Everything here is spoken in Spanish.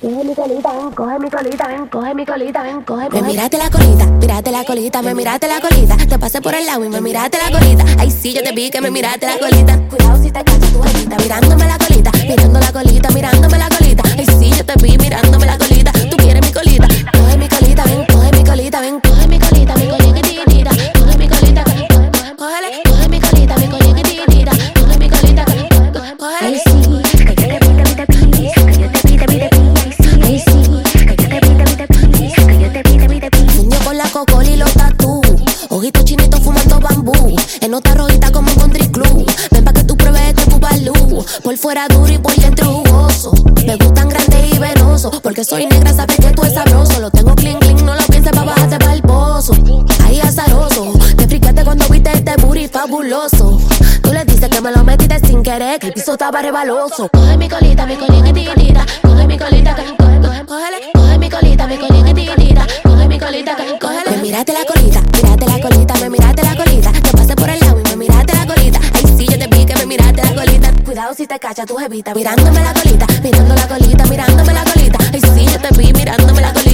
Coge mi colita, ven, coge mi colita, ven, coge mi colita, ven, coge. Me miraste la colita, miraste la colita, me miraste la colita. Te pasé por el lado y me miraste la colita. Ay, sí, yo te vi que me miraste la colita. Cuidado si te cachas tu jevita, mirándome la colita, mirando la colita, mirándome la colita. Ay, sí, yo te vi mirándome la colita. Tú quieres mi colita, coge mi colita, ven, coge mi colita, ven, coge mi colita, mi colita, coge mi colita, cógele, coge mi colita, mi colita, coge mi colita, cógele. Ay, sí, que yo te vi, que yo te vi, ay, sí, que yo te vi, que yo te vi. Sueño con la cocola y los tatú, ojitos chinitos fumando bambú, en nota rojita como un country club. Ven pa' que tú pruebes este bubalú, por fuera duro y por dentro jugoso. Me gustan grandes y venosos, porque soy negra, sabes que tú es sabroso. Lo tengo clean, clean, no lo pienses pa' bajarte pa'l pozo. Ahí azaroso, te friqueaste cuando viste este booty fabuloso. Tú le dices que me lo metiste sin querer, que el piso estaba rebaloso. Coge mi colita, coge mi colita, cógele, coge mi colita, coge mi colita, cógele. Me miraste la colita, me miraste la colita. Te pasé por el lado y me miraste la colita. Ay, sí, yo te vi que me miraste la colita. Cuidado si te cachas tu jevita, mirándome la colita, mirando la colita, mirándome la colita. Ay, sí, yo te vi mirándome la colita.